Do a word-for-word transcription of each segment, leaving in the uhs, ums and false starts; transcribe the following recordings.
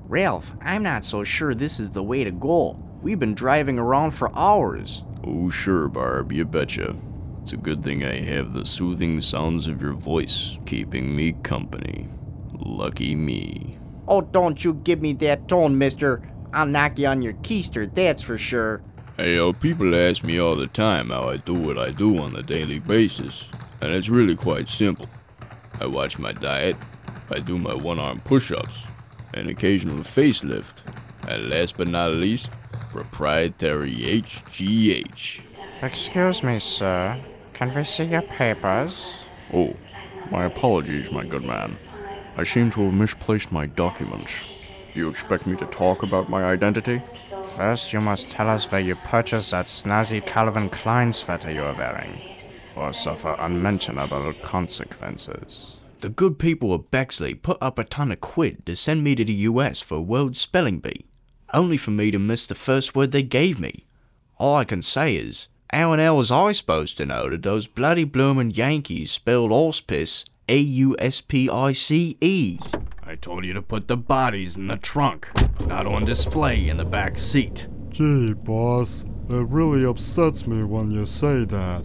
Ralph, I'm not so sure this is the way to go. We've been driving around for hours. Oh, sure, Barb, you betcha. It's a good thing I have the soothing sounds of your voice keeping me company. Lucky me. Oh, don't you give me that tone, mister. I'll knock you on your keister, that's for sure. Hey, yo, people ask me all the time how I do what I do on a daily basis, and it's really quite simple. I watch my diet, I do my one-arm push-ups, an occasional facelift, and last but not least, proprietary H G H. Excuse me, sir. Can we see your papers? Oh, my apologies, my good man. I seem to have misplaced my documents. Do you expect me to talk about my identity? First, you must tell us where you purchased that snazzy Calvin Klein sweater you are wearing, or suffer unmentionable consequences. The good people of Bexley put up a ton of quid to send me to the U S for a World Spelling Bee, only for me to miss the first word they gave me. All I can say is, how in hell was I supposed to know that those bloody bloomin' Yankees spelled auspice A U S P I C E? I told you to put the bodies in the trunk, not on display in the back seat. Gee, boss, it really upsets me when you say that.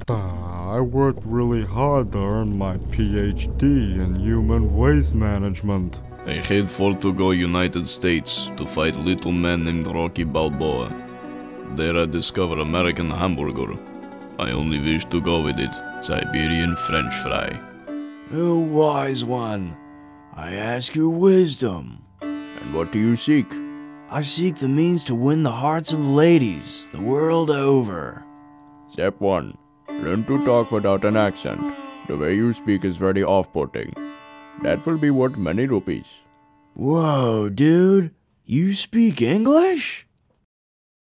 Ah, I worked really hard to earn my P H D in human waste management. I head for to go United States to fight little man named Rocky Balboa. There I discover American hamburger. I only wish to go with it, Siberian French fry. Oh, wise one, I ask your wisdom. And what do you seek? I seek the means to win the hearts of ladies the world over. Step one. Learn to talk without an accent. The way you speak is very off-putting. That will be worth many rupees. Whoa, dude, you speak English?